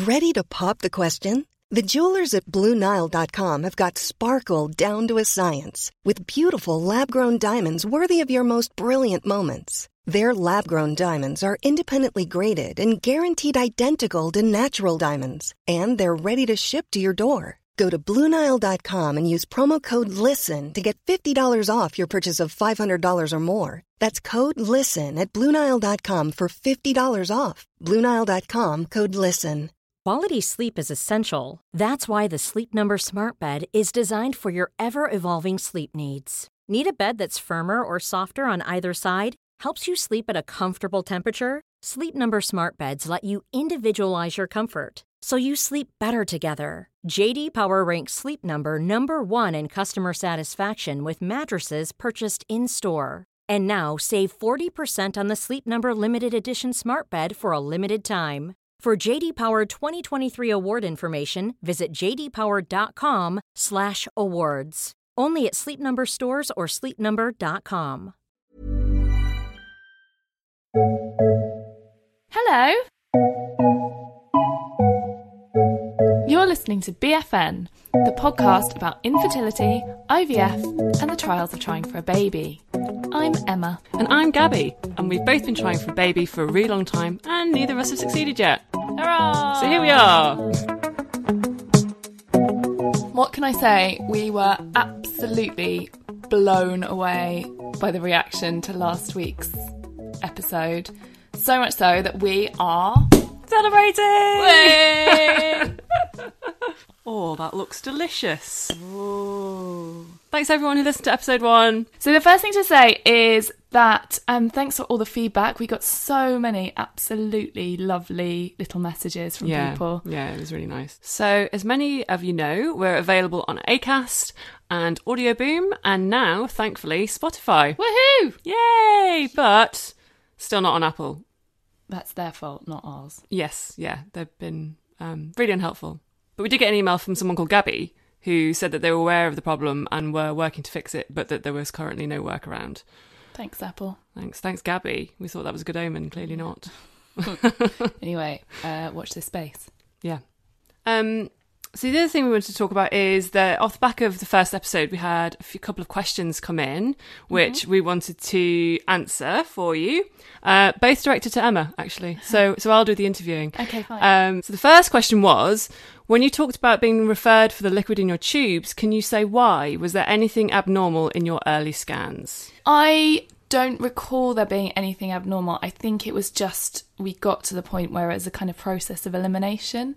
Ready to pop the question? The jewelers at BlueNile.com have got sparkle down to a science with beautiful lab-grown diamonds worthy of your most brilliant moments. Their lab-grown diamonds are independently graded and guaranteed identical to natural diamonds, and they're ready to ship to your door. Go to BlueNile.com and use promo code LISTEN to get $50 off your purchase of $500 or more. That's code LISTEN at BlueNile.com for $50 off. BlueNile.com, code LISTEN. Quality sleep is essential. That's why the Sleep Number Smart Bed is designed for your ever-evolving sleep needs. Need a bed that's firmer or softer on either side? Helps you sleep at a comfortable temperature? Sleep Number Smart Beds let you individualize your comfort, so you sleep better together. J.D. Power ranks Sleep Number number 1 in customer satisfaction with mattresses purchased in-store. And now, save 40% on the Sleep Number Limited Edition Smart Bed for a limited time. For J.D. Power 2023 award information, visit jdpower.com/awards. Only at Sleep Number stores or sleepnumber.com. Hello. You're listening to BFN, the podcast about infertility, IVF, and the trials of trying for a baby. I'm Emma. And I'm Gabby, and we've both been trying for a baby for a really long time, and neither of us have succeeded yet. Hurrah! So here we are. What can I say? We were absolutely blown away by the reaction to last week's episode. So much so that we are Celebrating! Oh, that looks delicious. Ooh. Thanks everyone who listened to episode 1. So the first thing to say is that thanks for all the feedback. We got so many absolutely lovely little messages from people. Yeah, it was really nice. So as many of you know, we're available on Acast and Audio Boom, and now, thankfully, Spotify. Woohoo! Yay! But still not on Apple. That's their fault, not ours. Yes, yeah, they've been really unhelpful. But we did get an email from someone called Gabby, who said that they were aware of the problem and were working to fix it, but that there was currently no workaround. Thanks, Apple. Thanks, Gabby. We thought that was a good omen. Clearly not. Anyway, watch this space. Yeah. So the other thing we wanted to talk about is that off the back of the first episode, we had a couple of questions come in, which we wanted to answer for you. Both directed to Emma, actually. So I'll do the interviewing. Okay, fine. So the first question was, when you talked about being referred for the liquid in your tubes, can you say why? Was there anything abnormal in your early scans? I don't recall there being anything abnormal. I think it was just we got to the point where it was a kind of process of elimination.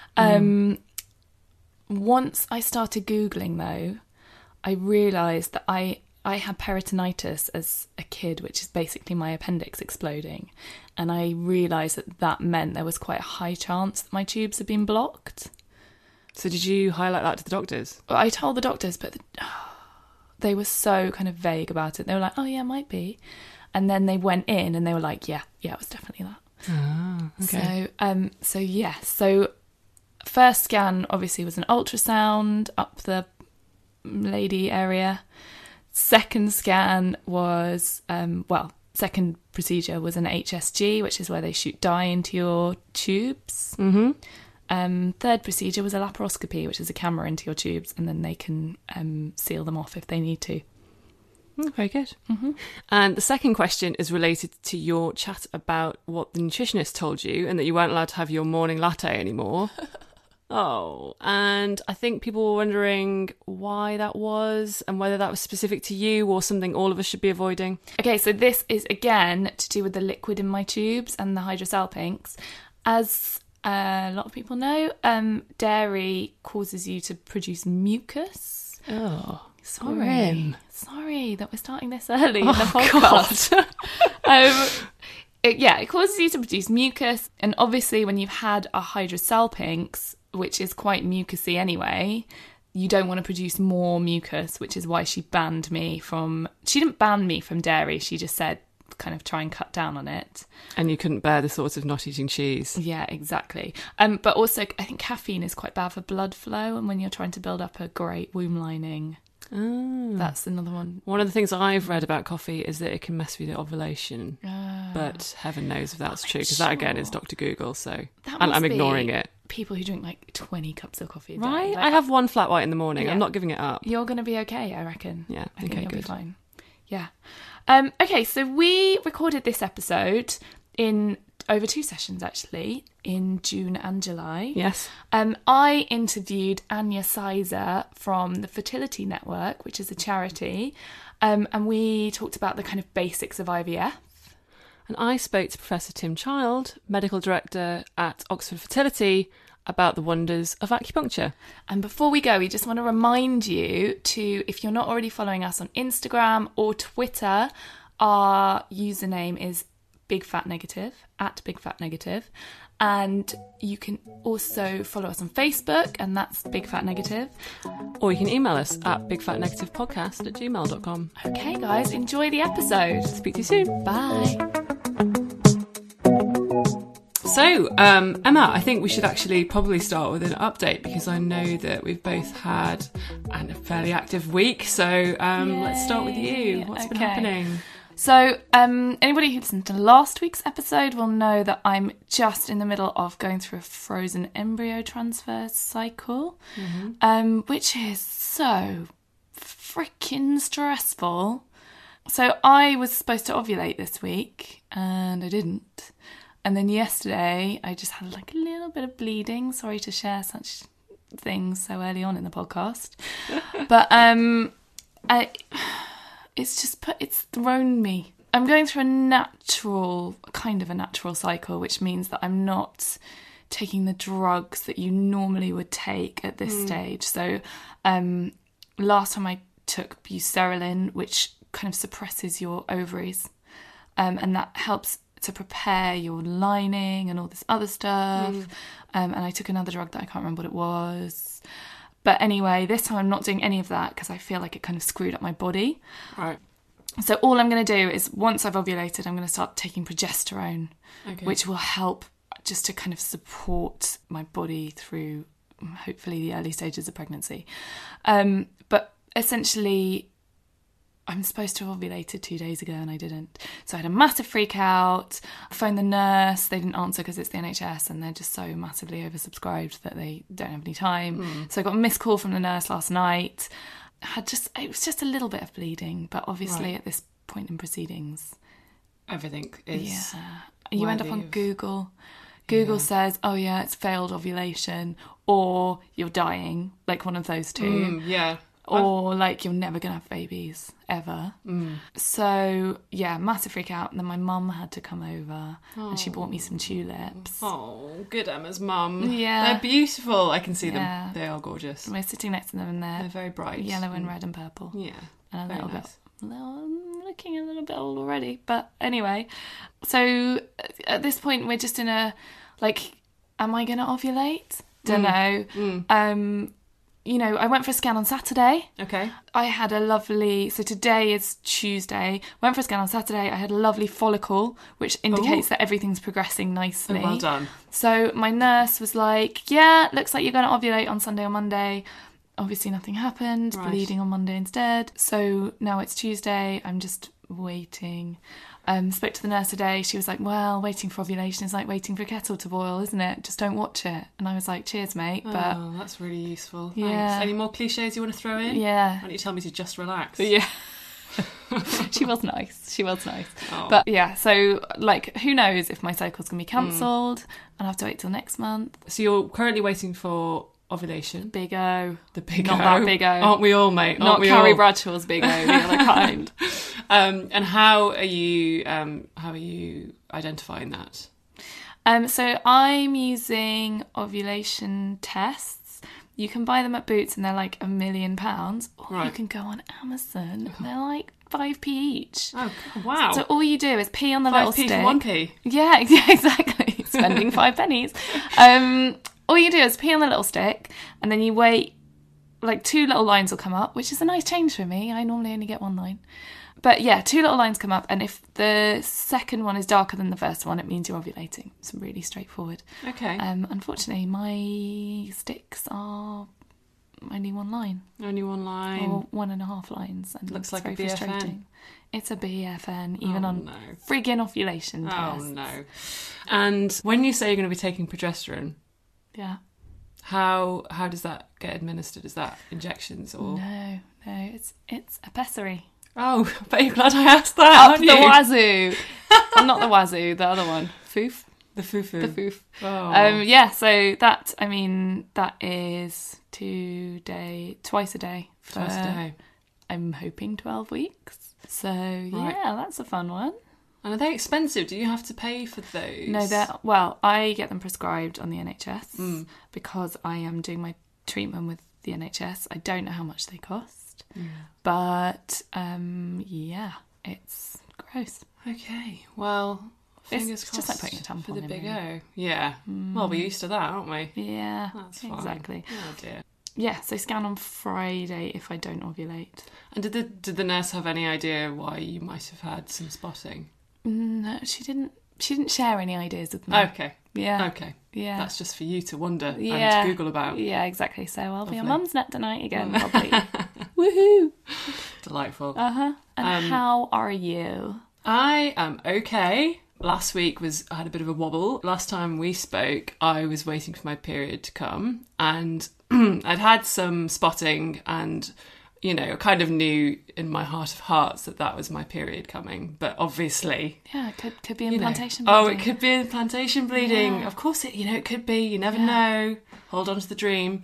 Once I started Googling, though, I realised that I had peritonitis as a kid, which is basically my appendix exploding. And I realised that meant there was quite a high chance that my tubes had been blocked. So did you highlight that to the doctors? I told the doctors, but they were so kind of vague about it. They were like, oh, yeah, it might be. And then they went in and they were like, yeah, it was definitely that. Oh, okay. So yes. So first scan obviously was an ultrasound up the lady area. Second scan was, second procedure was an HSG, which is where they shoot dye into your tubes. Mm-hmm. Third procedure was a laparoscopy, which is a camera into your tubes, and then they can seal them off if they need to. Very good. Mm-hmm. And the second question is related to your chat about what the nutritionist told you and that you weren't allowed to have your morning latte anymore. Oh, and I think people were wondering why that was and whether that was specific to you or something all of us should be avoiding. Okay, so this is again to do with the liquid in my tubes and the hydrosalpinx. As a lot of people know, dairy causes you to produce mucus. Oh, Sorry that we're starting this early in the podcast. It causes you to produce mucus, and obviously when you've had a hydrosalpinx, which is quite mucousy anyway, you don't want to produce more mucus, which is why she banned me from... She didn't ban me from dairy, she just said kind of try and cut down on it. And you couldn't bear the thought of not eating cheese. Yeah, exactly. But also I think caffeine is quite bad for blood flow, and when you're trying to build up a great womb lining... That's another one. One of the things I've read about coffee is that it can mess with your ovulation. But heaven knows if that's true, because that again is Dr. Google, so I'm ignoring it. people who drink like 20 cups of coffee a day. Right? Like, I have one flat white in the morning. Yeah. I'm not giving it up. You're going to be okay, I reckon. Yeah, I think okay, you'll be good. fine. Yeah. Okay, so we recorded this episode in over 2 sessions, actually, in June and July. Yes. I interviewed Anya Sizer from the Fertility Network, which is a charity, and we talked about the kind of basics of IVF. And I spoke to Professor Tim Child, Medical Director at Oxford Fertility, about the wonders of acupuncture. And before we go, we just want to remind you to, if you're not already following us on Instagram or Twitter, our username is BigFatNegative, at BigFatNegative. And you can also follow us on Facebook, and that's Big Fat Negative. Or you can email us at bigfatnegativedpodcast@gmail.com. Okay, guys, enjoy the episode. Speak to you soon. Bye. So, Emma, I think we should actually probably start with an update, because I know that we've both had a fairly active week. So let's start with you. What's been happening? So anybody who listened to last week's episode will know that I'm just in the middle of going through a frozen embryo transfer cycle, which is so freaking stressful. So I was supposed to ovulate this week and I didn't. And then yesterday I just had like a little bit of bleeding. Sorry to share such things so early on in the podcast. But it's thrown me. I'm going through a natural cycle, which means that I'm not taking the drugs that you normally would take at this stage. So last time I took buserelin, which kind of suppresses your ovaries, and that helps to prepare your lining and all this other stuff. And I took another drug that I can't remember what it was. But anyway, this time I'm not doing any of that because I feel like it kind of screwed up my body. Right. So all I'm going to do is, once I've ovulated, I'm going to start taking progesterone, which will help just to kind of support my body through, hopefully, the early stages of pregnancy. But essentially, I'm supposed to have ovulated 2 days ago and I didn't. So I had a massive freak out. I phoned the nurse. They didn't answer because it's the NHS and they're just so massively oversubscribed that they don't have any time. So I got a missed call from the nurse last night. It was just a little bit of bleeding, but obviously at this point in proceedings, everything is. Yeah. You end up on Google. Google says, "Oh yeah, it's failed ovulation," or "You're dying," like one of those two. Or like you're never gonna have babies ever. So yeah, massive freak out. And then my mum had to come over and she bought me some tulips. Oh, good Emma's mum. Yeah, they're beautiful. I can see them. They are gorgeous. We're sitting next to them and they're very bright, yellow and red and purple. Yeah, and a little nice. Looking a little bit old already. But anyway, so at this point we're just in a am I gonna ovulate? Don't know. You know, I went for a scan on Saturday. Okay. I had so today is Tuesday. Went for a scan on Saturday. I had a lovely follicle, which indicates that everything's progressing nicely. Oh, well done. So my nurse was like, yeah, looks like you're going to ovulate on Sunday or Monday. Obviously nothing happened. Right. Bleeding on Monday instead. So now it's Tuesday. I'm just waiting. Spoke to the nurse today. She was like, well, waiting for ovulation is like waiting for a kettle to boil, isn't it? Just don't watch it. And I was like, cheers, mate. But that's really useful. Yeah. Thanks. Any more cliches you want to throw in? Yeah. Why don't you tell me to just relax? Yeah. She was nice. Oh. But yeah, so who knows if my cycle's going to be cancelled. I'll have to wait till next month. So you're currently waiting for ovulation. Big O. The big Not O. that big O. Aren't we all, mate? Not Carrie Bradshaw's big O, the other kind. And how are you identifying that? So I'm using ovulation tests. You can buy them at Boots and they're like £1 million. Or you can go on Amazon and they're like 5p each. Oh, wow. So all you do is pee on the little stick. 5p for 1p. Yeah, exactly. Spending 5 pennies. All you do is pee on the little stick and then you wait, 2 little lines will come up, which is a nice change for me. I normally only get 1 line. But yeah, 2 little lines come up, and if the second one is darker than the first one, it means you're ovulating. It's really straightforward. Okay. Unfortunately, my sticks are only 1 line. Only 1 line. Or 1.5 lines. And looks like very a BFN. frustrating. It's a BFN, even on friggin' ovulation test. Oh no. And when you say you're going to be taking progesterone, Yeah. How does that get administered? Is that injections or? No, it's a pessary. Oh, I bet you're glad I asked that, aren't the you? wazoo. Well, not the wazoo, the other one. Foof. The foo-foo. The foof. Oh. Yeah, so that is twice a day. Twice a day. I'm hoping 12 weeks. So, yeah, that's a fun one. And are they expensive? Do you have to pay for those? No, I get them prescribed on the NHS because I am doing my treatment with the NHS. I don't know how much they cost. But, yeah, it's gross. Okay, well, fingers it's crossed just like putting a tampon for the in, big really. O. Yeah. Well, we're used to that, aren't we? Yeah, That's fine. exactly. Oh, dear. Yeah, so scan on Friday if I don't ovulate. And did the nurse have any idea why you might have had some spotting? No, she didn't share any ideas with me. Okay. Yeah. Okay. Yeah. That's just for you to wonder and Yeah. Google about. Yeah, exactly. So I'll be on Lovely. Mum's Net tonight again, probably. Woohoo! Delightful. Uh-huh. And how are you? I am okay. Last week I had a bit of a wobble. Last time we spoke, I was waiting for my period to come, and I'd had some spotting, and I kind of knew in my heart of hearts that was my period coming. But obviously, Yeah, it could be implantation Oh, bleeding. it could be implantation bleeding. Yeah. Of course, it could be. You never know. Hold on to the dream.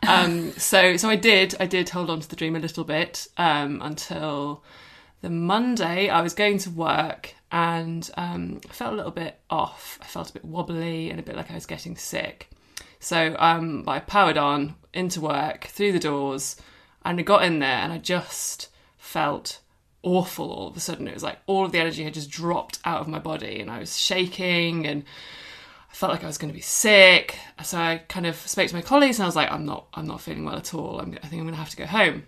So I did hold on to the dream a little bit until the Monday. I was going to work and I felt a little bit off. I felt a bit wobbly and a bit like I was getting sick. So I powered on into work, through the doors, and I got in there and I just felt awful all of a sudden. It was like all of the energy had just dropped out of my body and I was shaking and I felt like I was going to be sick. So I kind of spoke to my colleagues and I was like, I'm not feeling well at all. I think I'm going to have to go home.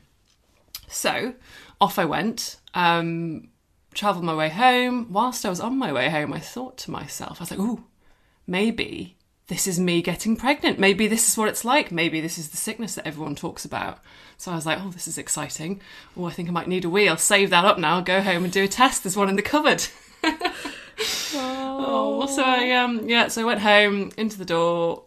So off I went, travelled my way home. Whilst I was on my way home, I thought to myself, I was like, ooh, maybe this is me getting pregnant. Maybe this is what it's like. Maybe this is the sickness that everyone talks about. So I was like, oh, this is exciting. Oh, I think I might need a wee. I'll save that up now. I'll go home and do a test. There's one in the cupboard. So I went home, into the door,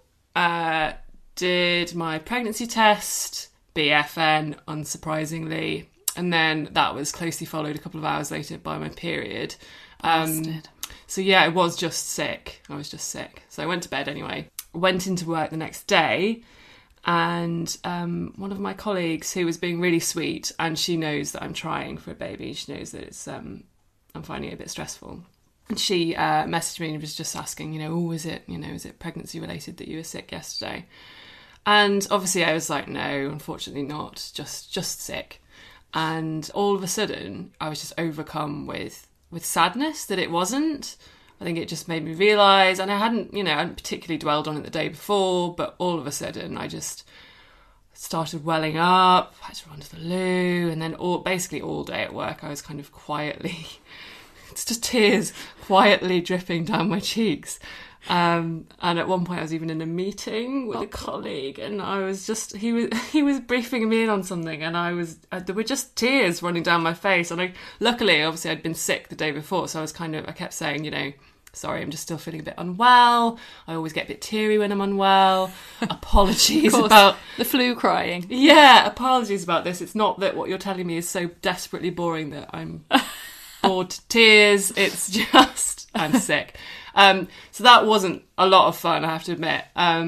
did my pregnancy test, BFN, unsurprisingly. And then that was closely followed a couple of hours later by my period. Bastard. So yeah, I was just sick. So I went to bed anyway. Went into work the next day and one of my colleagues who was being really sweet, and she knows that I'm trying for a baby. She knows that it's I'm finding it a bit stressful. And she messaged me and was just asking, is it pregnancy related that you were sick yesterday? And obviously I was like, no, unfortunately not, just sick. And all of a sudden I was just overcome with sadness that it wasn't. I think it just made me realise, and I hadn't particularly dwelled on it the day before, but all of a sudden I just started welling up. I had to run to the loo, and then all day at work I was kind of quietly, it's just tears quietly dripping down my cheeks. And at one point I was even in a meeting with a colleague, and I was just, he was briefing me in on something, and there were just tears running down my face. And luckily, obviously I'd been sick the day before, so I kept saying, sorry, I'm just still feeling a bit unwell. I always get a bit teary when I'm unwell. Apologies about the flu crying. Yeah, apologies about this. It's not that what you're telling me is so desperately boring that I'm bored to tears. It's just I'm sick. So that wasn't a lot of fun, I have to admit.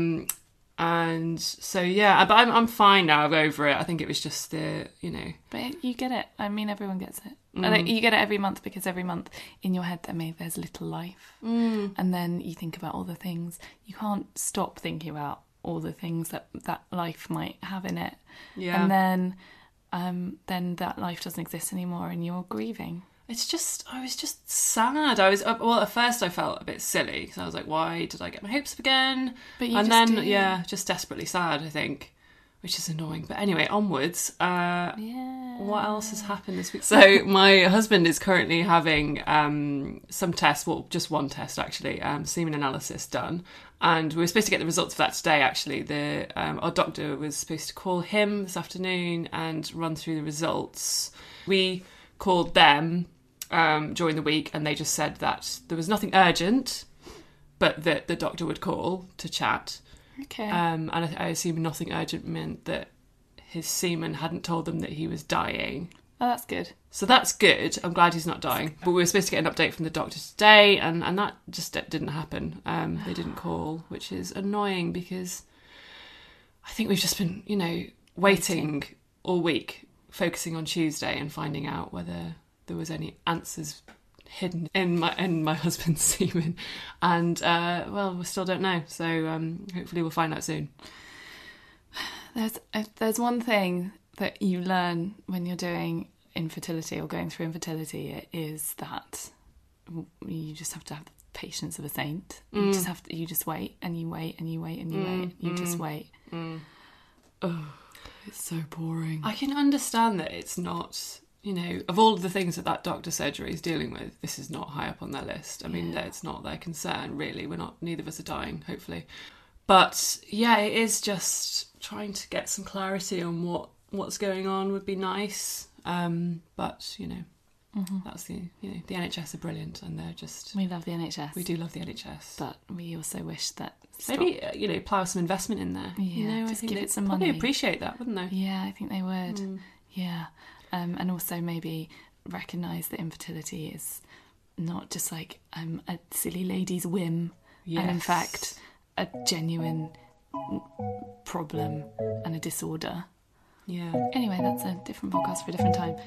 And so yeah, but I'm fine now. I'm over it. I think it was just the. But you get it. I mean, everyone gets it. And you get it every month, because every month in your head there's little life, and then you think about all the things. You can't stop thinking about all the things that life might have in it. Yeah. And then that life doesn't exist anymore, and you're grieving. I was just sad. At first I felt a bit silly because I was like, why did I get my hopes up again? But you and just then, do. yeah, just desperately sad, I think, which is annoying. But anyway, onwards. Yeah. What else has happened this week? So my husband is currently having some tests, well, just one test actually, semen analysis done. And we were supposed to get the results of that today, actually. Our doctor was supposed to call him this afternoon and run through the results. We called them during the week, and they just said that there was nothing urgent, but that the doctor would call to chat. Okay. And I assume nothing urgent meant that his seaman hadn't told them that he was dying. Oh, that's good. So that's good. I'm glad he's not dying. But we were supposed to get an update from the doctor today, and that just didn't happen. They didn't call, which is annoying because I think we've just been, waiting all week, focusing on Tuesday and finding out whether there was any answers hidden in my husband's semen. And, we still don't know. So hopefully we'll find out soon. There's one thing that you learn when you're doing infertility or going through infertility, is that you just have to have the patience of a saint. You just wait and you wait and you wait and you wait. You just wait. Oh, it's so boring. I can understand that it's not, of all of the things that doctor surgery is dealing with, this is not high up on their list. I mean, it's not their concern, really. Neither of us are dying, hopefully. But yeah, it is just trying to get some clarity on what's going on would be nice. But that's the NHS are brilliant, and they're just, we love the NHS. We do love the NHS, but we also wish that maybe plough some investment in there. Yeah, I think give it some probably money. Appreciate that, wouldn't they? Yeah, I think they would. Yeah, and also maybe recognise that infertility is not just like a silly lady's whim, and in fact a genuine problem and a disorder. Yeah. Anyway, that's a different podcast for a different time.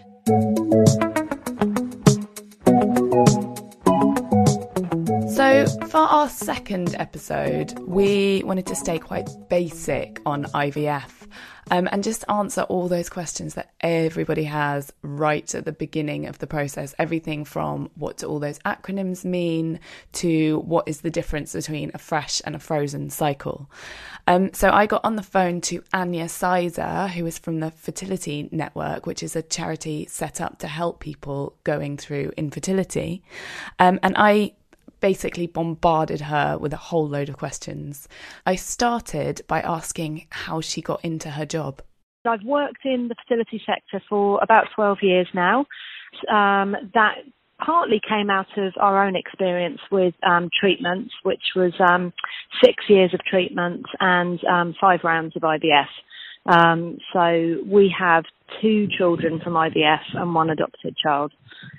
So for our second episode, we wanted to stay quite basic on IVF and just answer all those questions that everybody has right at the beginning of the process. Everything from what do all those acronyms mean to what is the difference between a fresh and a frozen cycle. So I got on the phone to Anya Sizer, who is from the Fertility Network, which is a charity set up to help people going through infertility. And I basically bombarded her with a whole load of questions. I started by asking how she got into her job. I've worked in the fertility sector for about 12 years now. That partly came out of our own experience with treatments, which was 6 years of treatment and 5 rounds of IVF. So we have 2 children from IVF and 1 adopted child.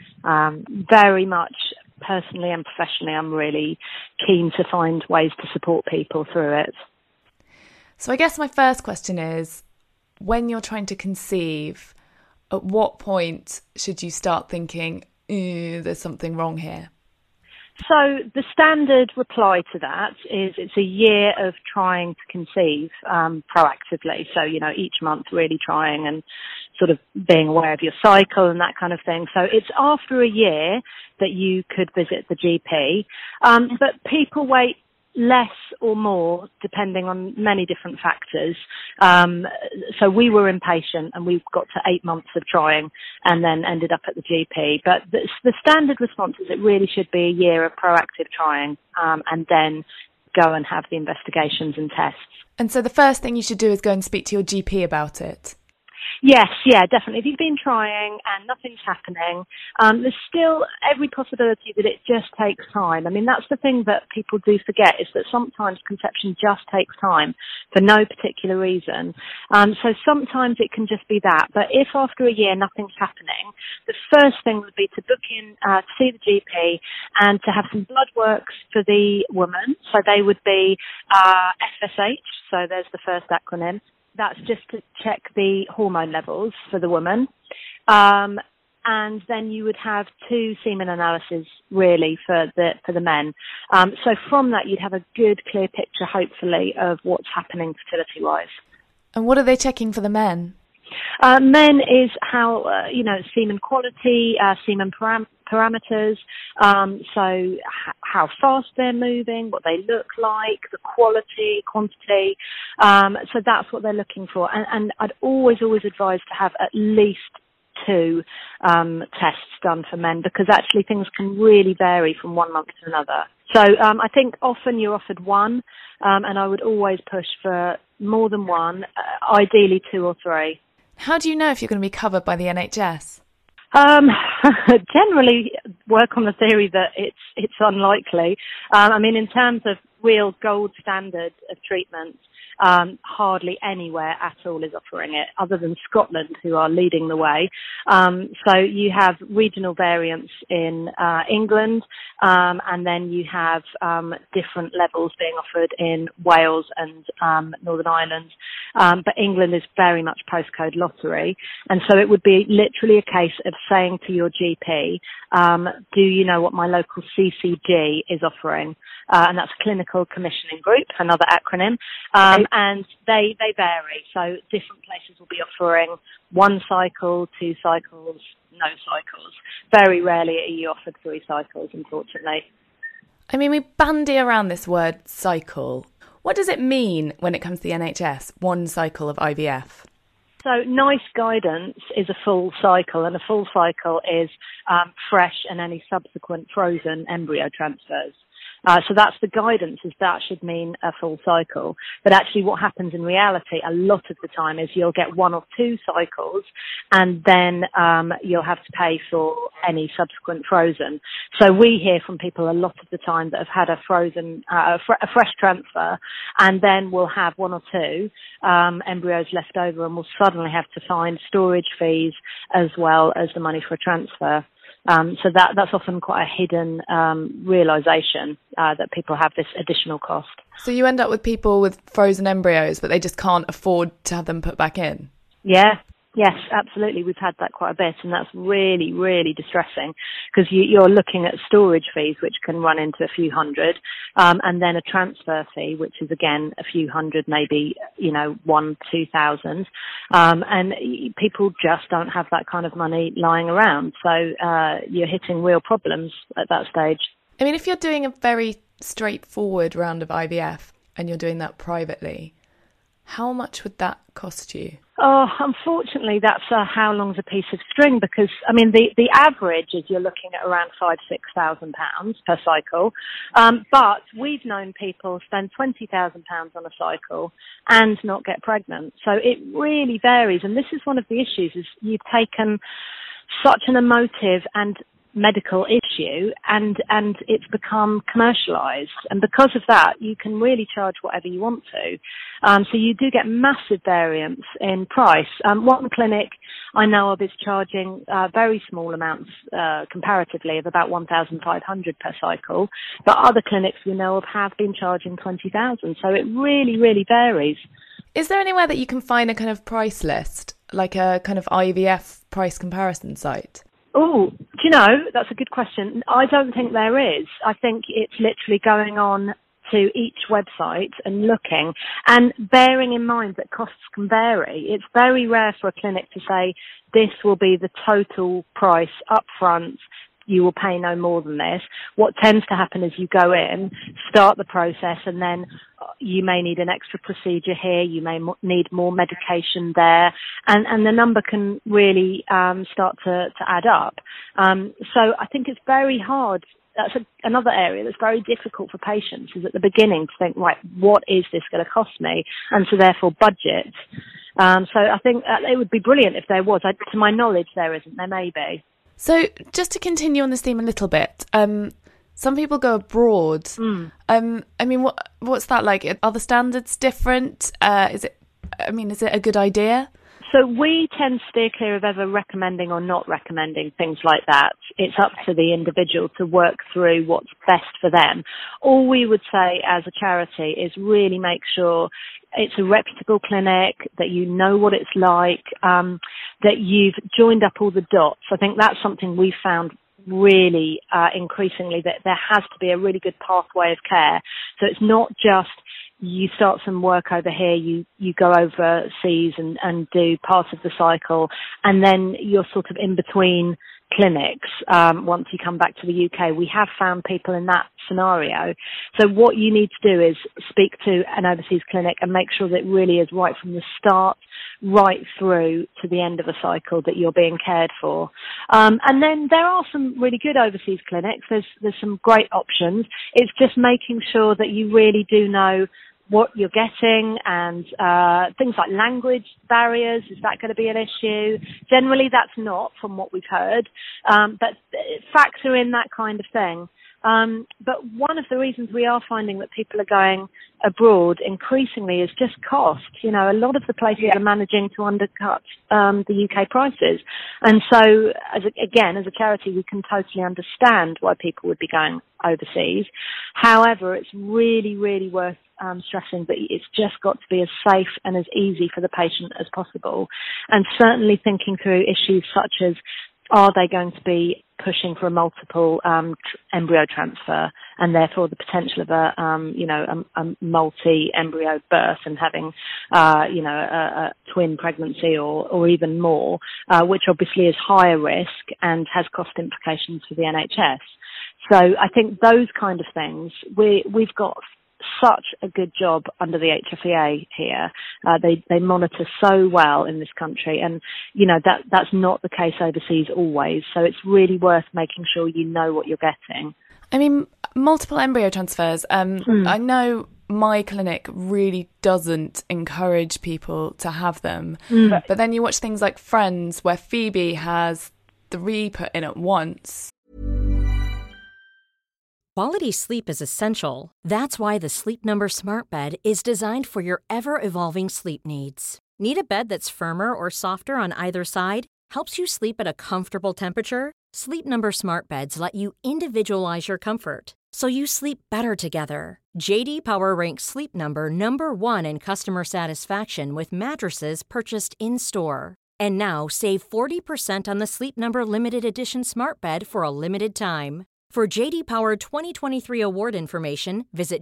Very much personally and professionally, I'm really keen to find ways to support people through it. So I guess my first question is, when you're trying to conceive, at what point should you start thinking, there's something wrong here? So the standard reply to that is it's a year of trying to conceive proactively. So, each month really trying and sort of being aware of your cycle and that kind of thing. So it's after a year that you could visit the GP. But people wait less or more depending on many different factors. So we were impatient and we got to 8 months of trying and then ended up at the GP. But the standard response is it really should be a year of proactive trying and then go and have the investigations and tests. And so the first thing you should do is go and speak to your GP about it. Yes, yeah, definitely. If you've been trying and nothing's happening, there's still every possibility that it just takes time. I mean, that's the thing that people do forget, is that sometimes conception just takes time for no particular reason. So sometimes it can just be that. But if after a year nothing's happening, the first thing would be to book in to see the GP and to have some blood works for the woman. So they would be FSH, so there's the first acronym. That's just to check the hormone levels for the woman. And then you would have 2 semen analyses really for the men. So from that you'd have a good clear picture hopefully of what's happening fertility wise. And what are they checking for the men? Men is how, semen quality, semen parameters, so how fast they're moving, what they look like, the quality, quantity. So that's what they're looking for. And I'd always advise to have at least 2 tests done for men, because actually things can really vary from 1 month to another. So I think often you're offered 1, and I would always push for more than 1, ideally 2 or 3. How do you know if you're going to be covered by the NHS? Generally work on the theory that it's unlikely. In terms of real gold standard of treatment. Hardly anywhere at all is offering it, other than Scotland, who are leading the way. So you have regional variants in England, and then you have different levels being offered in Wales and Northern Ireland. But England is very much postcode lottery, and so it would be literally a case of saying to your GP, do you know what my local CCG is offering? And that's Clinical Commissioning Group, another acronym. And they vary. So different places will be offering 1 cycle, 2 cycles, no cycles. Very rarely are you offered 3 cycles, unfortunately. I mean, we bandy around this word cycle. What does it mean when it comes to the NHS, 1 cycle of IVF? So NICE guidance is a full cycle, and a full cycle is fresh and any subsequent frozen embryo transfers. So that's the guidance, is that should mean a full cycle. But actually what happens in reality a lot of the time is you'll get 1 or 2 cycles, and then you'll have to pay for any subsequent frozen. So we hear from people a lot of the time that have had a frozen, a fresh transfer, and then we'll have 1 or 2 embryos left over, and we'll suddenly have to find storage fees as well as the money for a transfer. So that's often quite a hidden realisation that people have this additional cost. So you end up with people with frozen embryos, but they just can't afford to have them put back in? Yeah. Yes, absolutely. We've had that quite a bit, and that's really, really distressing, because you're looking at storage fees, which can run into a few hundred, and then a transfer fee, which is again a few hundred, maybe 1,000-2,000, and people just don't have that kind of money lying around. So you're hitting real problems at that stage. I mean, if you're doing a very straightforward round of IVF and you're doing that privately, how much would that cost you? Oh, unfortunately, that's how long's a piece of string, because, I mean, the average is you're looking at around £5,000-6,000 per cycle. But we've known people spend £20,000 on a cycle and not get pregnant. So it really varies. And this is one of the issues, is you've taken such an emotive and medical issue and it's become commercialised, and because of that you can really charge whatever you want to, so you do get massive variance in price. One clinic I know of is charging very small amounts comparatively, of about 1,500 per cycle, but other clinics we know of have been charging 20,000, so it really varies. Is there anywhere that you can find a kind of price list, like a kind of IVF price comparison site? Oh, do you know, that's a good question. I don't think there is. I think it's literally going on to each website and looking, and bearing in mind that costs can vary. It's very rare for a clinic to say this will be the total price up front, you will pay no more than this. What tends to happen is you go in, start the process, and then you may need an extra procedure here, you may need more medication there, and the number can really start to add up. So I think it's very hard. That's another area that's very difficult for patients, is at the beginning to think, right, what is this going to cost me? And so therefore budget. So I think it would be brilliant if there was. To my knowledge, there isn't. There may be. So just to continue on this theme a little bit, some people go abroad. I mean, what's that like? Are the standards different? Is it a good idea? So we tend to steer clear of ever recommending or not recommending things like that. It's up to the individual to work through what's best for them. All we would say as a charity is really make sure it's a reputable clinic, that you know what it's like, that you've joined up all the dots. I think that's something we found really increasingly, that there has to be a really good pathway of care. So it's not just you start some work over here, you go overseas and do part of the cycle, and then you're sort of in between clinics once you come back to the UK. We have found people in that scenario. So what you need to do is speak to an overseas clinic and make sure that it really is right from the start right through to the end of a cycle that you're being cared for. And then there are some really good overseas clinics. There's some great options. It's just making sure that you really do know what you're getting, and things like language barriers. Is that going to be an issue? Generally, that's not, from what we've heard. But factor in that kind of thing. But one of the reasons we are finding that people are going abroad increasingly is just cost. You know, a lot of the places are managing to undercut the UK prices. And so, as a charity, we can totally understand why people would be going overseas. However, it's really, really worth stressing that it's just got to be as safe and as easy for the patient as possible. And certainly thinking through issues such as, are they going to be pushing for a multiple embryo transfer and therefore the potential of a multi-embryo birth and having, a twin pregnancy or even more, which obviously is higher risk and has cost implications for the NHS. So I think those kind of things, we've got such a good job under the HFEA here. They monitor so well in this country, and that's not the case overseas always. So it's really worth making sure you know what you're getting. I mean, multiple embryo transfers. I know my clinic really doesn't encourage people to have them, but then you watch things like Friends, where Phoebe has 3 put in at once. Quality sleep is essential. That's why the Sleep Number Smart Bed is designed for your ever-evolving sleep needs. Need a bed that's firmer or softer on either side? Helps you sleep at a comfortable temperature? Sleep Number Smart Beds let you individualize your comfort, so you sleep better together. J.D. Power ranks Sleep Number number 1 in customer satisfaction with mattresses purchased in-store. And now save 40% on the Sleep Number Limited Edition Smart Bed for a limited time. For J.D. Power 2023 award information, visit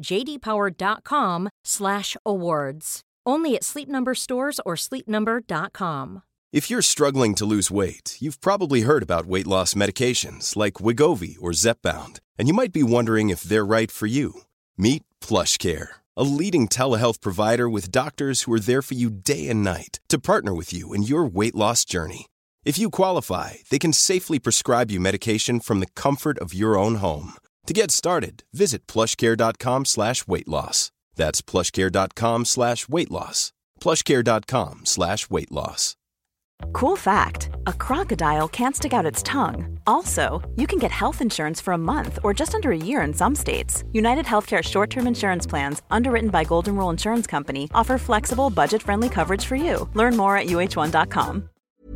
jdpower.com/awards. Only at Sleep Number stores or sleepnumber.com. If you're struggling to lose weight, you've probably heard about weight loss medications like Wegovy or Zepbound, and you might be wondering if they're right for you. Meet PlushCare, a leading telehealth provider with doctors who are there for you day and night to partner with you in your weight loss journey. If you qualify, they can safely prescribe you medication from the comfort of your own home. To get started, visit plushcare.com/weightloss. That's plushcare.com/weightloss. plushcare.com/weightloss. Cool fact, a crocodile can't stick out its tongue. Also, you can get health insurance for a month or just under a year in some states. United Healthcare short-term insurance plans, underwritten by Golden Rule Insurance Company, offer flexible, budget-friendly coverage for you. Learn more at UH1.com.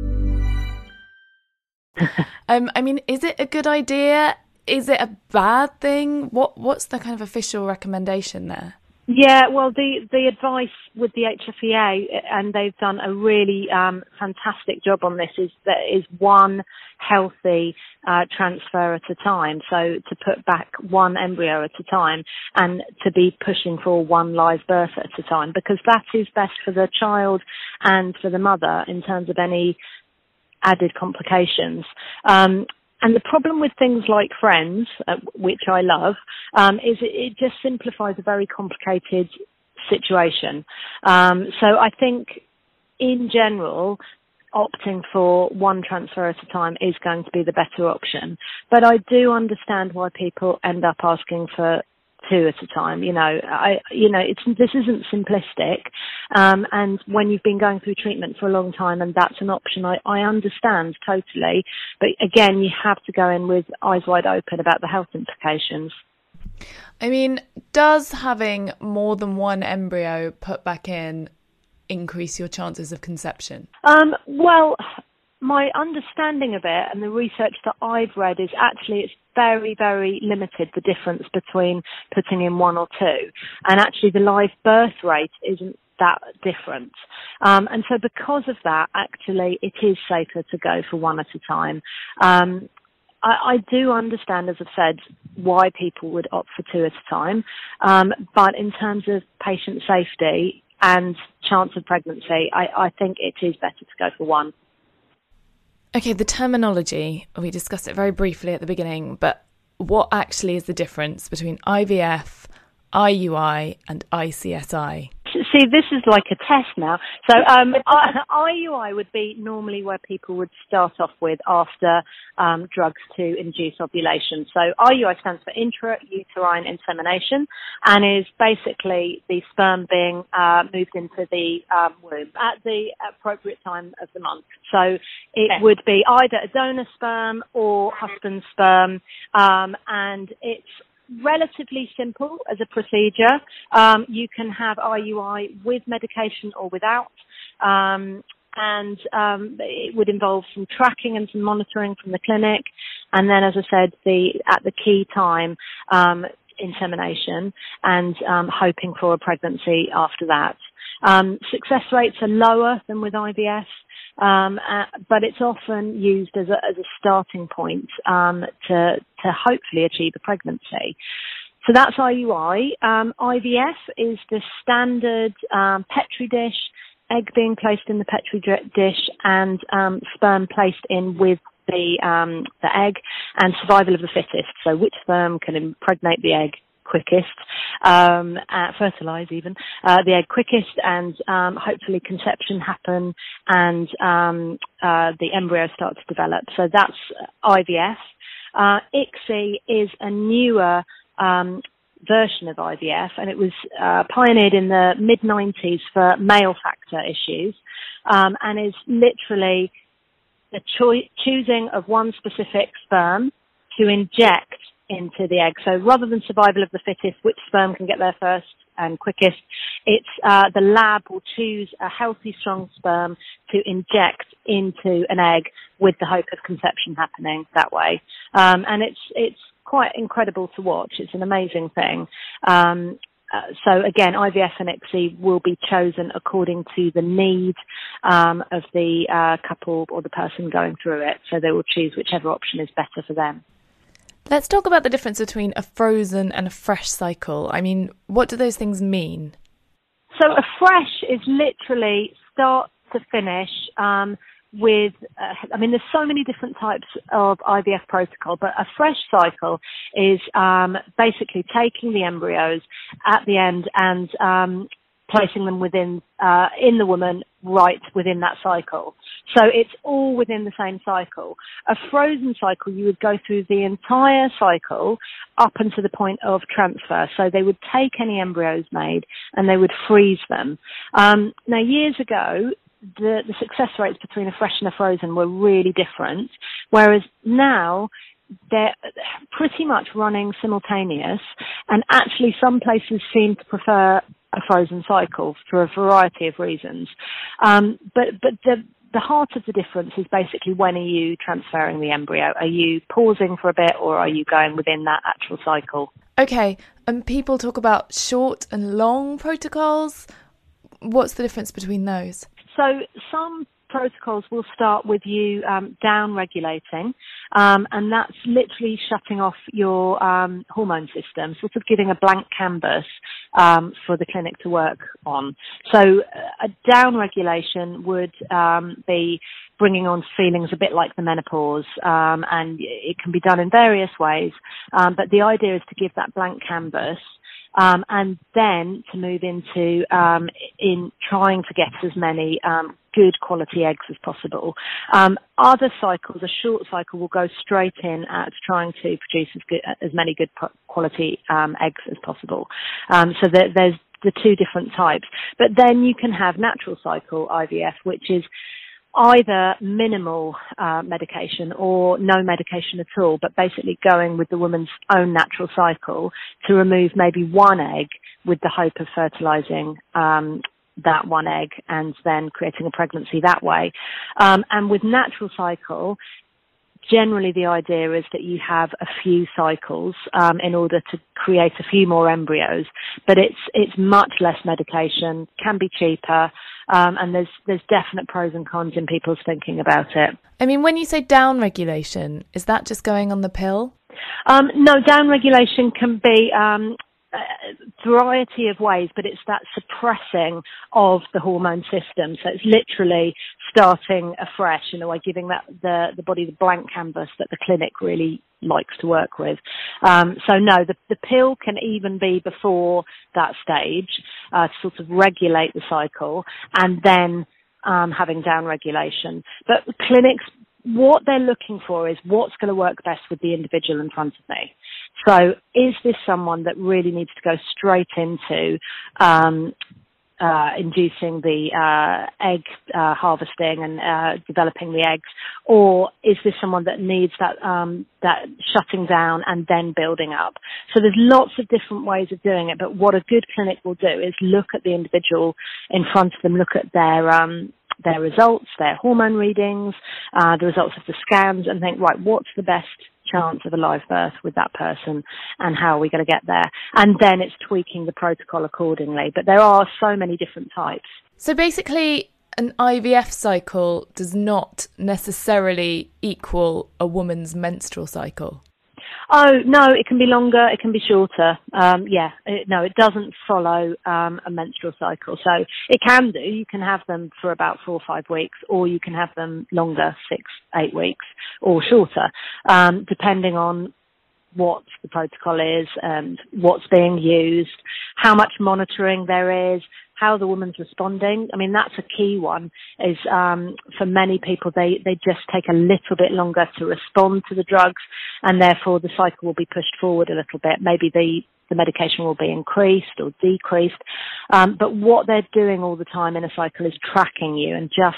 I mean, is it a good idea? Is it a bad thing? What's the kind of official recommendation there? Yeah, well, the advice with the HFEA, and they've done a really fantastic job on this, is that is one healthy transfer at a time. So to put back one embryo at a time and to be pushing for one live birth at a time, because that is best for the child and for the mother in terms of any added complications. And the problem with things like Friends, which I love, is it just simplifies a very complicated situation. So I think, in general, opting for one transfer at a time is going to be the better option. But I do understand why people end up asking for 2 at a time. This isn't simplistic. And when you've been going through treatment for a long time and that's an option, I understand totally. But again, you have to go in with eyes wide open about the health implications. I mean, does having more than one embryo put back in increase your chances of conception? Well, my understanding of it and the research that I've read is actually it's very, very limited, the difference between putting in 1 or 2. And actually the live birth rate isn't that different. And so because of that, actually it is safer to go for 1 at a time. I do understand, as I've said, why people would opt for 2 at a time. But in terms of patient safety and chance of pregnancy, I think it is better to go for 1. Okay, the terminology, we discussed it very briefly at the beginning, but what actually is the difference between IVF, IUI and ICSI? See, this is like a test now. So IUI would be normally where people would start off with after drugs to induce ovulation. So IUI stands for intrauterine insemination and is basically the sperm being moved into the womb at the appropriate time of the month. So it would be either a donor sperm or husband's sperm, and it's relatively simple as a procedure. You can have IUI with medication or without, and it would involve some tracking and some monitoring from the clinic, and then, as I said, at the key time, insemination and hoping for a pregnancy after that. Success rates are lower than with IVF, but it's often used as a starting point to hopefully achieve a pregnancy. So that's IUI. IVF is the standard Petri dish, egg being placed in the Petri dish and sperm placed in with the egg, and survival of the fittest. So which sperm can impregnate the egg quickest, fertilise even the egg quickest, and hopefully conception happen and the embryo start to develop. So that's IVF. ICSI is a newer version of IVF, and it was pioneered in the mid-90s for male factor issues, and is literally the choosing of one specific sperm to inject into the egg. So rather than survival of the fittest, which sperm can get there first and quickest, it's the lab will choose a healthy, strong sperm to inject into an egg with the hope of conception happening that way. And it's quite incredible to watch. It's an amazing thing. So again, IVF and ICSI will be chosen according to the need of the couple or the person going through it. So they will choose whichever option is better for them. Let's talk about the difference between a frozen and a fresh cycle. I mean, what do those things mean? So a fresh is literally start to finish with, there's so many different types of IVF protocol, but a fresh cycle is basically taking the embryos at the end and placing them within, in the woman right within that cycle. So it's all within the same cycle. A frozen cycle, you would go through the entire cycle up until the point of transfer. So they would take any embryos made and they would freeze them. Now, years ago, the success rates between a fresh and a frozen were really different, whereas now they're pretty much running simultaneous, and actually some places seem to prefer a frozen cycle for a variety of reasons. But the heart of the difference is basically, when are you transferring the embryo? Are you pausing for a bit, or are you going within that actual cycle? Okay, and people talk about short and long protocols. What's the difference between those? So some protocols will start with you down-regulating, and that's literally shutting off your hormone system, sort of giving a blank canvas for the clinic to work on. So a down-regulation would be bringing on feelings a bit like the menopause, and it can be done in various ways, but the idea is to give that blank canvas, and then to move into in trying to get as many good quality eggs as possible. Other cycles, a short cycle, will go straight in at trying to produce as many good quality eggs as possible. So there's the two different types. But then you can have natural cycle IVF, which is either minimal medication or no medication at all, but basically going with the woman's own natural cycle to remove maybe one egg with the hope of fertilizing that one egg and then creating a pregnancy that way. And with natural cycle, generally the idea is that you have a few cycles in order to create a few more embryos, but it's much less medication, can be cheaper, and there's definite pros and cons in people's thinking about it. I mean, when you say down regulation, is that just going on the pill? No, down regulation can be variety of ways, but it's that suppressing of the hormone system. So it's literally starting afresh in a way, giving the body the blank canvas that the clinic really likes to work with. So no, the pill can even be before that stage to sort of regulate the cycle, and then having down regulation. But clinics, what they're looking for is what's going to work best with the individual in front of me. So is this someone that really needs to go straight into inducing the egg harvesting and developing the eggs, or is this someone that needs that shutting down and then building up? So there's lots of different ways of doing it, but what a good clinic will do is look at the individual in front of them, look at their results, their hormone readings, the results of the scans, and think, right, what's the best chance of a live birth with that person, and how are we going to get there? And then it's tweaking the protocol accordingly. But there are so many different types. So basically, an IVF cycle does not necessarily equal a woman's menstrual cycle. Oh, no, it can be longer, it can be shorter. It doesn't follow a menstrual cycle. So it can do. You can have them for about 4 or 5 weeks, or you can have them longer, 6, 8 weeks, or shorter, depending on what the protocol is and what's being used, how much monitoring there is, how the woman's responding. I mean, that's a key one, is for many people, they just take a little bit longer to respond to the drugs, and therefore the cycle will be pushed forward a little bit. Maybe the medication will be increased or decreased. But what they're doing all the time in a cycle is tracking you and just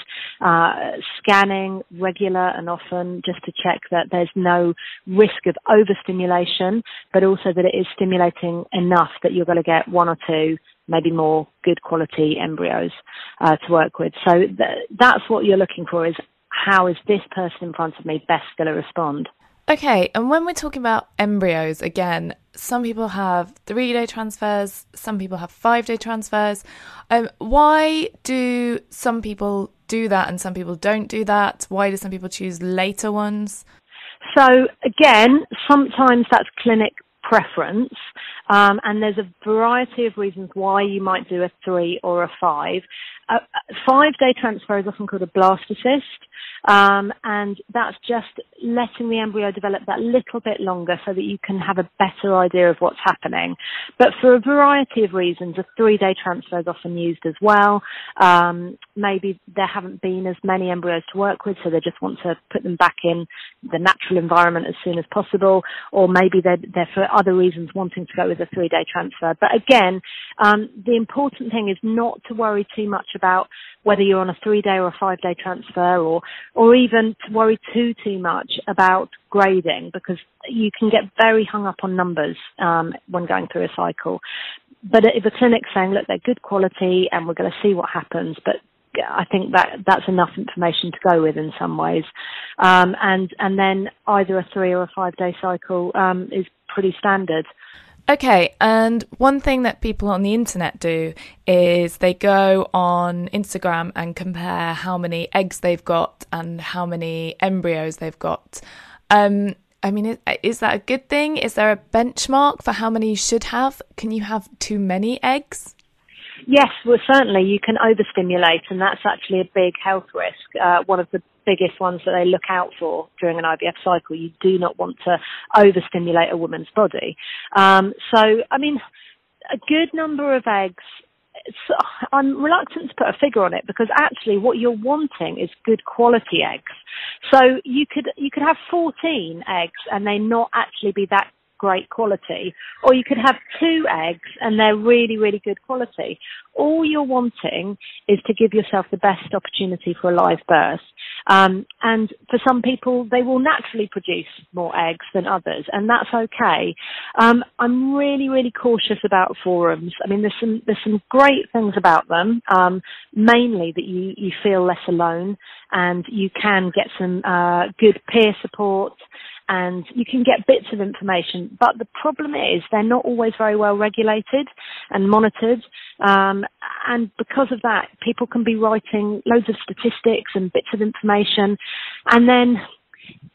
scanning regular and often, just to check that there's no risk of overstimulation, but also that it is stimulating enough that you're going to get 1 or 2, maybe more, good quality embryos to work with. So that's what you're looking for, is how is this person in front of me best going to respond? Okay, and when we're talking about embryos, again, some people have 3-day transfers, some people have 5-day transfers. Why do some people do that and some people don't do that? Why do some people choose later ones? So again, sometimes that's clinic preference, and there's a variety of reasons why you might do a 3 or a 5. 5-day transfer is often called a blastocyst, and that's just letting the embryo develop that little bit longer so that you can have a better idea of what's happening. But for a variety of reasons, a 3-day transfer is often used as well. Maybe there haven't been as many embryos to work with, so they just want to put them back in the natural environment as soon as possible, or maybe they're for other reasons wanting to go with a 3-day transfer. But again, the important thing is not to worry too much about whether you're on a 3-day or a 5-day transfer, or even to worry too much about grading, because you can get very hung up on numbers when going through a cycle. But if a clinic's saying, look, they're good quality and we're going to see what happens, but I think that's enough information to go with in some ways. And then either a 3 or a 5-day cycle is pretty standard. Okay, and one thing that people on the internet do is they go on Instagram and compare how many eggs they've got and how many embryos they've got. I mean, is that a good thing? Is there a benchmark for how many you should have? Can you have too many eggs? Yes, well, certainly you can overstimulate, and that's actually a big health risk. One of the biggest ones that they look out for during an IVF cycle. You do not want to overstimulate a woman's body. So, I mean, a good number of eggs, I'm reluctant to put a figure on it, because actually what you're wanting is good quality eggs. So you could have 14 eggs and they not actually be that great quality, or you could have 2 eggs and they're really, really good quality. All you're wanting is to give yourself the best opportunity for a live birth. And for some people, they will naturally produce more eggs than others, and that's okay. I'm really, really cautious about forums. I mean, there's some great things about them, mainly that you feel less alone, and you can get some good peer support, and you can get bits of information. But the problem is they're not always very well regulated and monitored. And because of that, people can be writing loads of statistics and bits of information. And then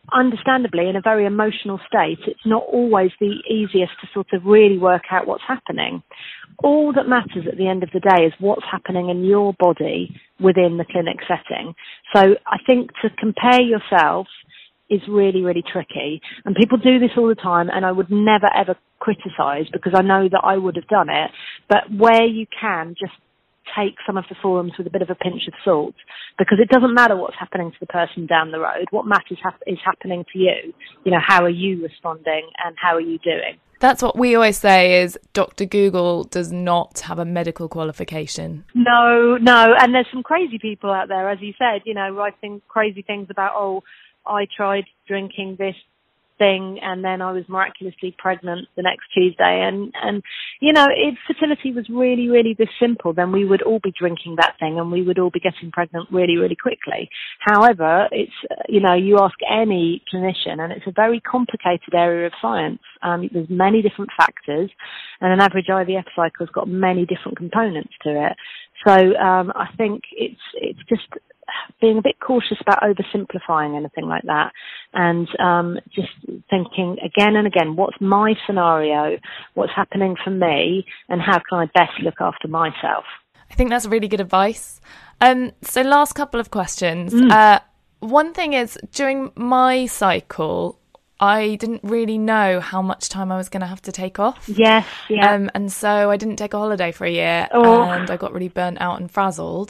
understandably, in a very emotional state, it's not always the easiest to sort of really work out what's happening. All that matters at the end of the day is what's happening in your body within the clinic setting. So I think to compare yourself is really, really tricky. And people do this all the time, and I would never, ever criticise, because I know that I would have done it. But where you can, just take some of the forums with a bit of a pinch of salt, because it doesn't matter what's happening to the person down the road. What matters is happening to you. You know, how are you responding and how are you doing? That's what we always say, is Dr. Google does not have a medical qualification. No. And there's some crazy people out there, as you said, you know, writing crazy things about, oh, I tried drinking this thing and then I was miraculously pregnant the next Tuesday. And you know, if fertility was really, really this simple, then we would all be drinking that thing and we would all be getting pregnant really, really quickly. However, it's, you know, you ask any clinician and it's a very complicated area of science. There's many different factors, and an average IVF cycle's got many different components to it. So I think it's just being a bit cautious about oversimplifying anything like that, and just thinking again and again, what's my scenario, what's happening for me, and how can I best look after myself? I think that's really good advice. So last couple of questions. One thing is, during my cycle, I didn't really know how much time I was going to have to take off. Yes, yeah. And so I didn't take a holiday for a year, and I got really burnt out and frazzled.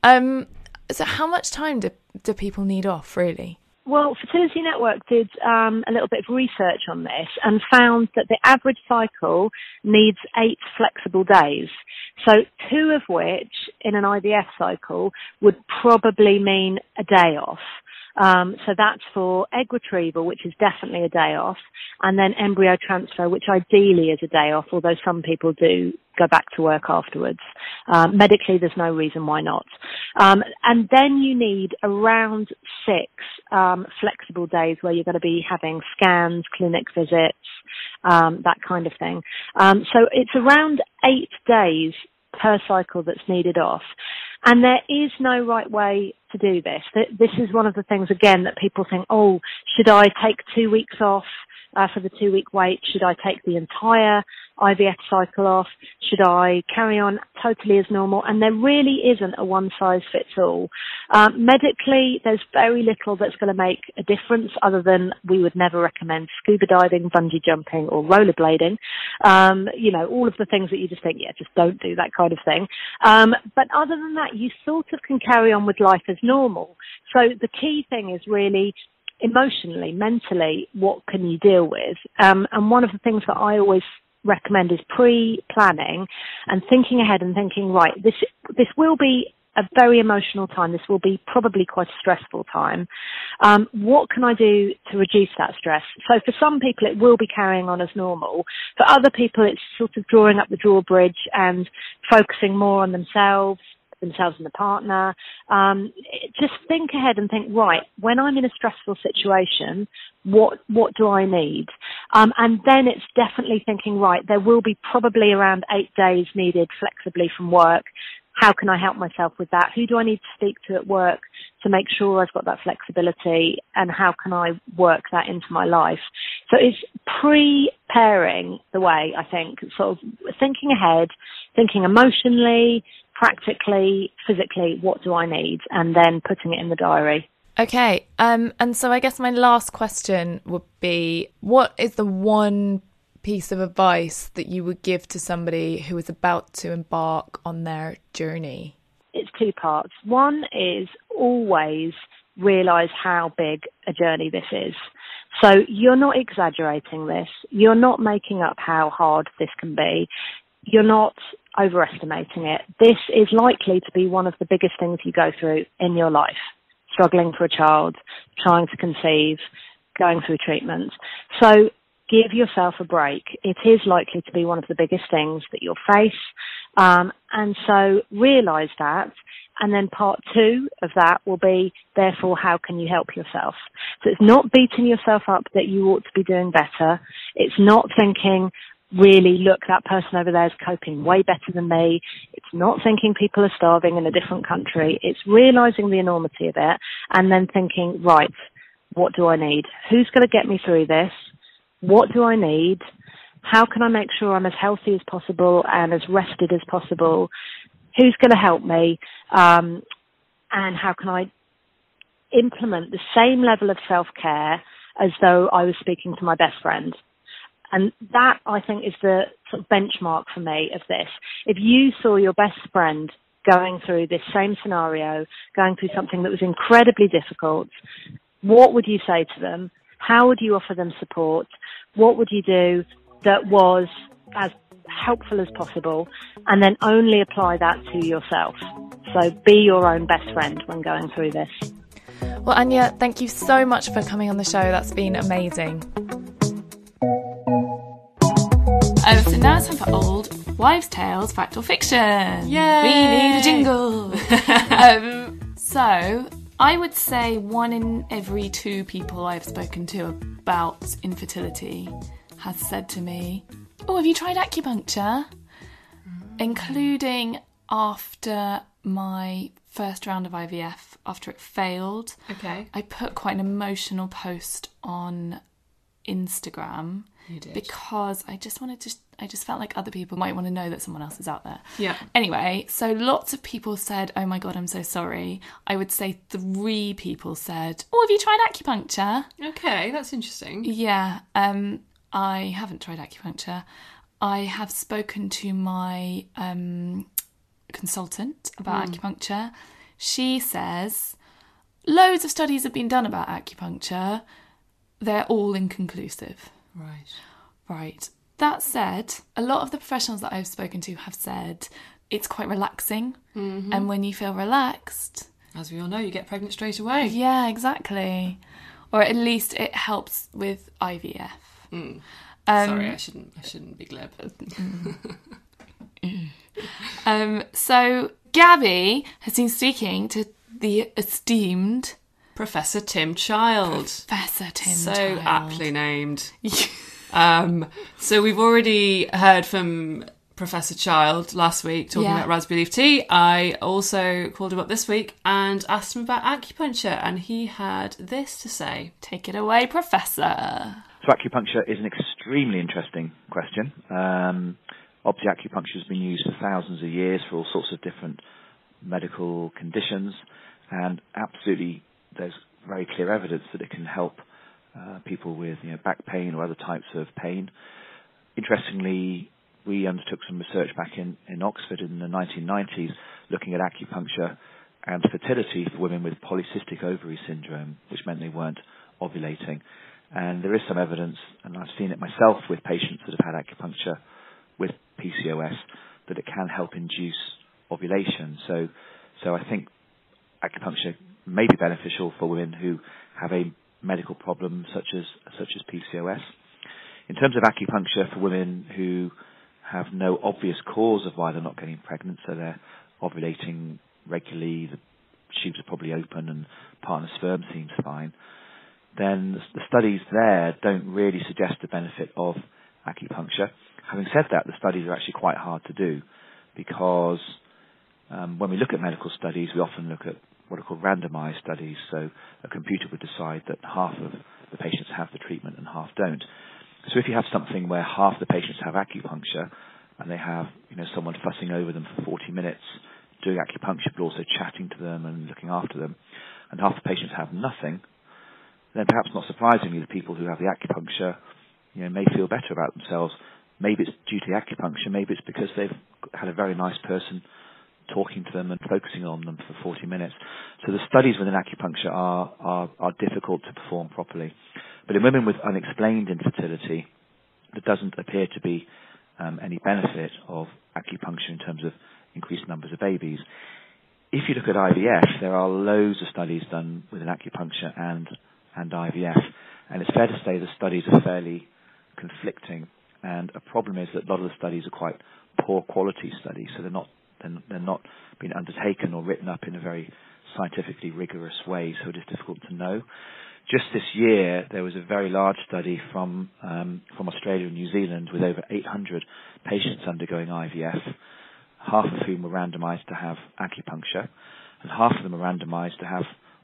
So how much time do people need off, really? Well, Fertility Network did a little bit of research on this and found that the average cycle needs 8 flexible days. So 2 of which in an IVF cycle would probably mean a day off. So that's for egg retrieval, which is definitely a day off, and then embryo transfer, which ideally is a day off, although some people do go back to work afterwards. Medically, there's no reason why not. And then you need around 6 flexible days where you're going to be having scans, clinic visits, that kind of thing. So it's around 8 days per cycle that's needed off. And there is no right way to do this. This is one of the things, again, that people think, oh, should I take 2 weeks off for the 2-week wait? Should I take the entire IVF cycle off? Should I carry on totally as normal? And there really isn't a one-size-fits-all. Medically, there's very little that's going to make a difference, other than we would never recommend scuba diving, bungee jumping, or rollerblading. You know, all of the things that you just think, yeah, just don't do that kind of thing. But other than that, you sort of can carry on with life as normal. So the key thing is really emotionally, mentally, what can you deal with? And one of the things that I always recommend is pre-planning and thinking ahead and thinking, right, this will be a very emotional time. This will be probably quite a stressful time. What can I do to reduce that stress? So for some people, it will be carrying on as normal. For other people, it's sort of drawing up the drawbridge and focusing more on themselves and the partner. Just think ahead and think, right, when I'm in a stressful situation, what do I need? And then it's definitely thinking, right, there will be probably around 8 days needed flexibly from work. How can I help myself with that? Who do I need to speak to at work to make sure I've got that flexibility, and how can I work that into my life? So it's preparing the way, I think, sort of thinking ahead, thinking emotionally, practically, physically, what do I need? And then putting it in the diary. Okay. And so I guess my last question would be, what is the one piece of advice that you would give to somebody who is about to embark on their journey? It's 2 parts. One is always realise how big a journey this is. So you're not exaggerating this. You're not making up how hard this can be. You're not overestimating it. This is likely to be one of the biggest things you go through in your life. Struggling for a child, trying to conceive, going through treatment. So give yourself a break. It is likely to be one of the biggest things that you'll face. And so realise that. And then part 2 of that will be, therefore, how can you help yourself? So it's not beating yourself up that you ought to be doing better. It's not thinking, really, look, that person over there is coping way better than me. It's not thinking people are starving in a different country. It's realising the enormity of it and then thinking, right, what do I need? Who's going to get me through this? What do I need? How can I make sure I'm as healthy as possible and as rested as possible? Who's going to help me? And how can I implement the same level of self-care as though I was speaking to my best friend? And that, I think, is the sort of benchmark for me of this. If you saw your best friend going through this same scenario, going through something that was incredibly difficult, what would you say to them? How would you offer them support? What would you do that was as helpful as possible? And then only apply that to yourself. So be your own best friend when going through this. Well, Anya, thank you so much for coming on the show. That's been amazing. So now it's time for Old Wives' Tales, Fact or Fiction. Yay! We need a jingle. So I would say 1 in every 2 people I've spoken to about infertility has said to me, "Oh, have you tried acupuncture?" Including after my first round of IVF, after it failed. Okay. I put quite an emotional post on Instagram. You did. Because I just felt like other people might want to know that someone else is out there. Yeah. Anyway, so lots of people said, "Oh my God, I'm so sorry." I would say 3 people said, "Oh, have you tried acupuncture?" Okay, that's interesting. Yeah. I haven't tried acupuncture. I have spoken to my consultant about acupuncture. She says loads of studies have been done about acupuncture. They're all inconclusive. Right. That said, a lot of the professionals that I've spoken to have said it's quite relaxing. Mm-hmm. And when you feel relaxed... As we all know, you get pregnant straight away. Yeah, exactly. Or at least it helps with IVF. Sorry, I shouldn't be glib. So Gabby has been speaking to the esteemed Professor Tim Child. Professor Tim so Child. Aptly named. So we've already heard from Professor Child last week talking about raspberry leaf tea. I also called him up this week and asked him about acupuncture, and he had this to say. Take it away, Professor. So acupuncture is an extremely interesting question. Obviously, acupuncture has been used for thousands of years for all sorts of different medical conditions, and absolutely there's very clear evidence that it can help people with back pain or other types of pain. Interestingly, we undertook some research back in Oxford in the 1990s looking at acupuncture and fertility for women with polycystic ovary syndrome, which meant they weren't ovulating. And there is some evidence, and I've seen it myself with patients that have had acupuncture with PCOS, that it can help induce ovulation. So I think acupuncture may be beneficial for women who have a medical problem such as PCOS. In terms of acupuncture for women who have no obvious cause of why they're not getting pregnant, so they're ovulating regularly, the tubes are probably open and partner sperm seems fine, then the studies there don't really suggest the benefit of acupuncture. Having said that, the studies are actually quite hard to do because when we look at medical studies, we often look at what are called randomized studies. So a computer would decide that half of the patients have the treatment and half don't. So if you have something where half the patients have acupuncture and they have someone fussing over them for 40 minutes doing acupuncture but also chatting to them and looking after them, and half the patients have nothing, then perhaps not surprisingly the people who have the acupuncture may feel better about themselves. Maybe it's due to the acupuncture, maybe it's because they've had a very nice person talking to them and focusing on them for 40 minutes. So the studies within acupuncture are difficult to perform properly. But in women with unexplained infertility, there doesn't appear to be any benefit of acupuncture in terms of increased numbers of babies. If you look at IVF, there are loads of studies done within acupuncture and IVF, and it's fair to say the studies are fairly conflicting. And a problem is that a lot of the studies are quite poor quality studies, so they're not being undertaken or written up in a very scientifically rigorous way, so it is difficult to know. Just this year, there was a very large study from Australia and New Zealand with over 800 patients undergoing IVF, half of whom were randomized to have acupuncture, and half of them were randomized to have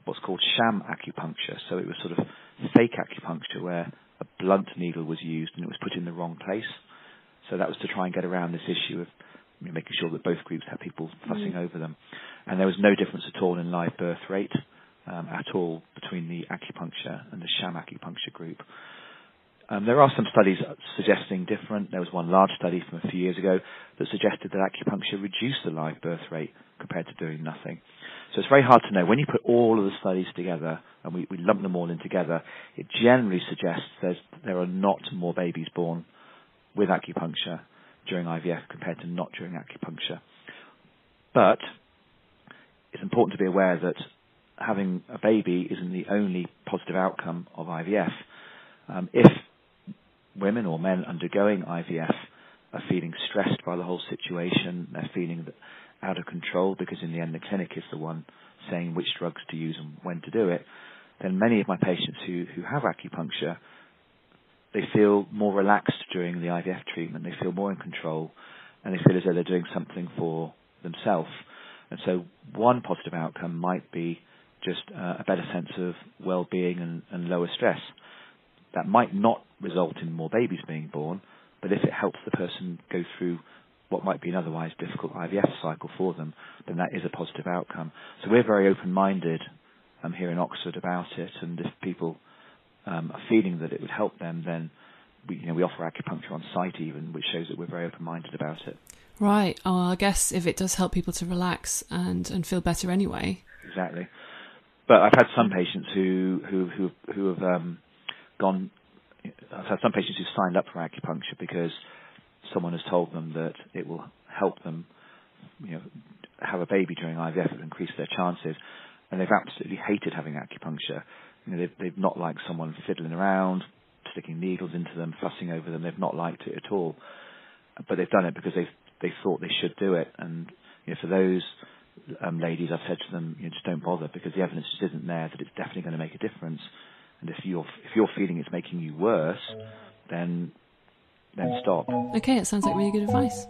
what's called sham acupuncture. So it was sort of fake acupuncture where a blunt needle was used and it was put in the wrong place. So that was to try and get around this issue of making sure that both groups had people fussing over them. And there was no difference at all in live birth rate at all between the acupuncture and the sham acupuncture group. There are some studies suggesting different. There was one large study from a few years ago that suggested that acupuncture reduced the live birth rate compared to doing nothing. So it's very hard to know. When you put all of the studies together, and we lump them all in together, it generally suggests there are not more babies born with acupuncture during IVF compared to not during acupuncture. But it's important to be aware that having a baby isn't the only positive outcome of IVF. If women or men undergoing IVF are feeling stressed by the whole situation, they're feeling out of control because in the end the clinic is the one saying which drugs to use and when to do it, then many of my patients who have acupuncture, they feel more relaxed during the IVF treatment, they feel more in control, and they feel as though they're doing something for themselves. And so one positive outcome might be just a better sense of well-being and lower stress. That might not result in more babies being born, but if it helps the person go through what might be an otherwise difficult IVF cycle for them, then that is a positive outcome. So we're very open-minded here in Oxford about it, and if people are feeling that it would help them, then we offer acupuncture on site even, which shows that we're very open-minded about it. Right. Oh, I guess if it does help people to relax and feel better anyway. Exactly. But I've had some patients who have gone. I've had some patients who've signed up for acupuncture because someone has told them that it will help them, have a baby during IVF, it will increase their chances, and they've absolutely hated having acupuncture. They've not liked someone fiddling around, sticking needles into them, fussing over them. They've not liked it at all, but they've done it because they thought they should do it. And for those ladies, I've said to them, just don't bother because the evidence just isn't there that it's definitely going to make a difference. And if you're feeling it's making you worse, then stop. Okay, it sounds like really good advice.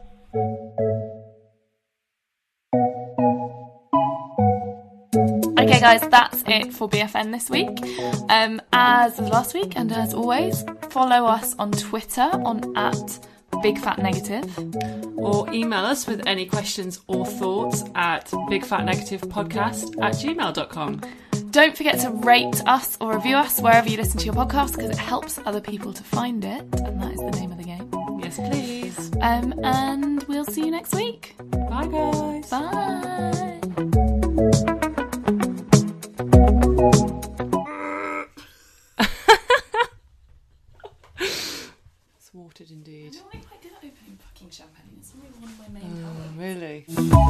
Okay, guys, that's it for BFN this week. As last week, and as always, follow us on Twitter on @BigFatNegative. Or email us with any questions or thoughts at bigfatnegativepodcast@gmail.com. Don't forget to rate us or review us wherever you listen to your podcast because it helps other people to find it, and that is the name of the game. Yes, please. And we'll see you next week. Bye, guys. Bye. Thwarted indeed. I don't think I did opening fucking champagne. It's really one of my main talents. Really?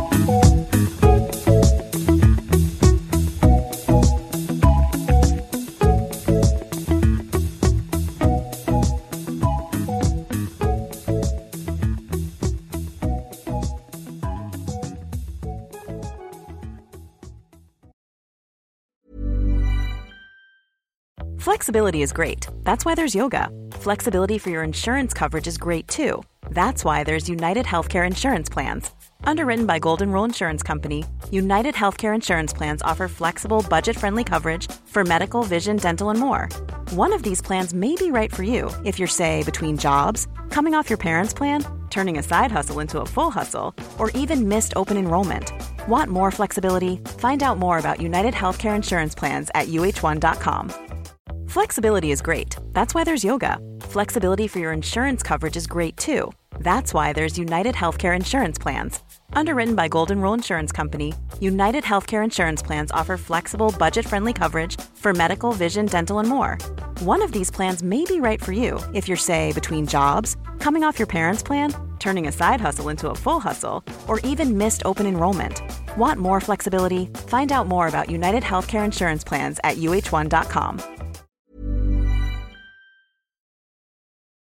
Flexibility is great. That's why there's yoga. Flexibility for your insurance coverage is great too. That's why there's United Healthcare Insurance Plans. Underwritten by Golden Rule Insurance Company, United Healthcare Insurance Plans offer flexible, budget-friendly coverage for medical, vision, dental, and more. One of these plans may be right for you if you're, say, between jobs, coming off your parents' plan, turning a side hustle into a full hustle, or even missed open enrollment. Want more flexibility? Find out more about United Healthcare Insurance Plans at uh1.com. Flexibility is great. That's why there's yoga. Flexibility for your insurance coverage is great too. That's why there's United Healthcare Insurance Plans. Underwritten by Golden Rule Insurance Company, United Healthcare Insurance Plans offer flexible, budget-friendly coverage for medical, vision, dental, and more. One of these plans may be right for you if you're, say, between jobs, coming off your parents' plan, turning a side hustle into a full hustle, or even missed open enrollment. Want more flexibility? Find out more about United Healthcare Insurance Plans at uh1.com.